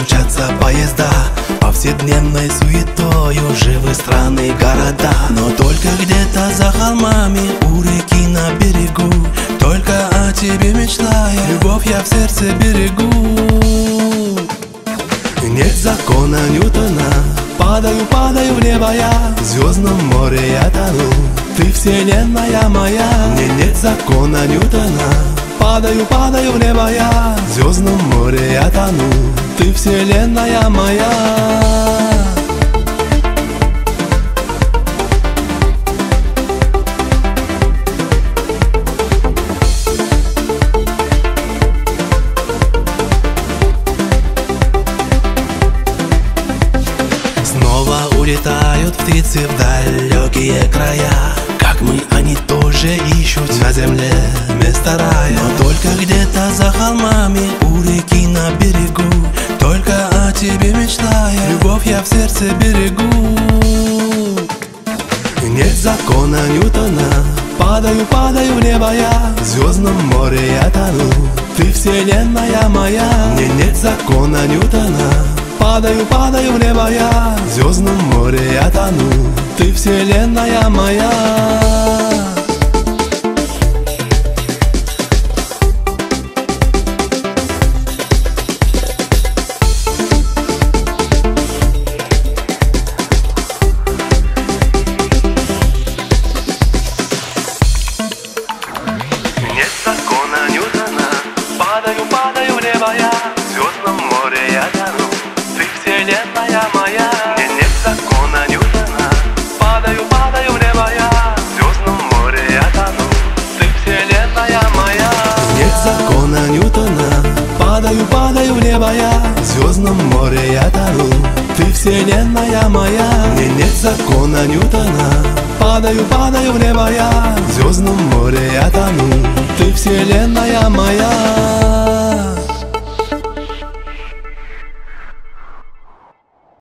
мчатся поезда, повседневной суетою живы страны и города. Но только где-то за холмами, у реки на берегу, только о тебе мечтая, любовь я в сердце берегу. Нет закона Ньютона, падаю, падаю в небо я, в звездном море я тону, ты вселенная моя. Нет закона Ньютона, падаю, падаю в небо я, в звездном море я тону, ты вселенная моя. Снова улетают птицы в далекие края, как мы, они тоже ищут на земле место рая. Но только где-то за холмами, у реки на берегу, только о тебе мечтая, любовь я в сердце берегу. Нет закона Ньютона, падаю, падаю в небо я, в звездном море я тону, ты вселенная моя. Нет закона Ньютона, падаю, падаю в небо я, в звездном море я тону, ты вселенная моя. Нет закона Ньютона, падаю, падаю в небо я, в звездном море я тону, ты вселенная моя. Нет закона Ньютона, падаю, падаю в небо я, в звездном море я тону, ты вселенная моя. Нет закона Ньютона, падаю, падаю в небо я, в звездном море я тону, ты вселенная моя. Нет закона Ньютона, падаю, падаю в небо я, в звездном море я тону, ты вселенная моя.